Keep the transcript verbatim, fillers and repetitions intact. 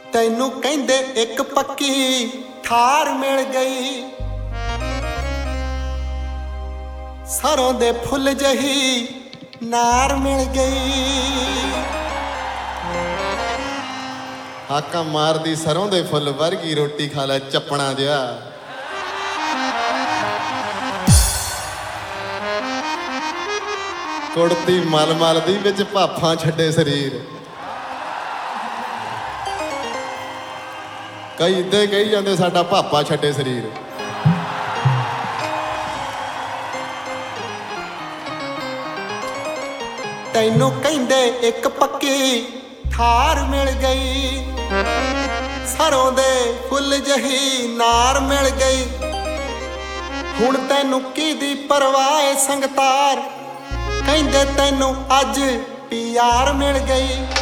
ਤੈਨੂੰ ਕਹਿੰਦੇ ਇੱਕ ਪੱਕੀ ਠਾਰ ਮਿਲ ਗਈ, ਸਰੋਂ ਦੇ ਫੁੱਲ ਜਹੀ ਨਾਰ ਮਿਲ ਗਈ। ਹਾਕਾਂ ਮਾਰਦੀ ਸਰੋਂ ਦੇ ਫੁੱਲ ਵਰਗੀ ਰੋਟੀ ਖਾ ਲੈ ਚੱਪਣਾ ਜਿਹਾ। ਕੁੜਤੀ ਮਲ ਮਲ ਦੀ ਵਿੱਚ ਭਾਫਾਂ ਛੱਡੇ ਸਰੀਰ। ਕਈ ਇੱਦਾਂ ਕਹੀ ਜਾਂਦੇ ਸਾਡਾ ਭਾਪਾ ਛੱਡੇ ਸਰੀਰ। ਤੈਨੂੰ ਕਹਿੰਦੇ ਇੱਕ ਪੱਕੀ ਠਾਰ ਮਿਲ ਗਈ, ਸਰੋਂ ਦੇ ਫੁੱਲ ਜਹੀ ਨਾਰ ਮਿਲ ਗਈ। ਹੁਣ ਤੈਨੂੰ ਕਿਹਦੀ ਪਰਵਾਹ ਏ ਸੰਗਤਾਰ, ਕਹਿੰਦੇ ਤੈਨੂੰ ਅੱਜ ਪਿਆਰ ਮਿਲ ਗਈ।